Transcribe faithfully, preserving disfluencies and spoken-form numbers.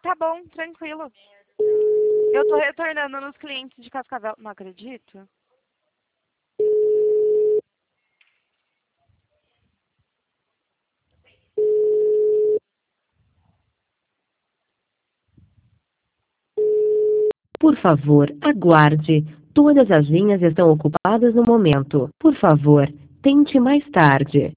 tá bom, tranquilo. Eu tô retornando nos clientes de Cascavel. Não acredito. Por favor, aguarde. Todas as linhas estão ocupadas no momento. Por favor, tente mais tarde.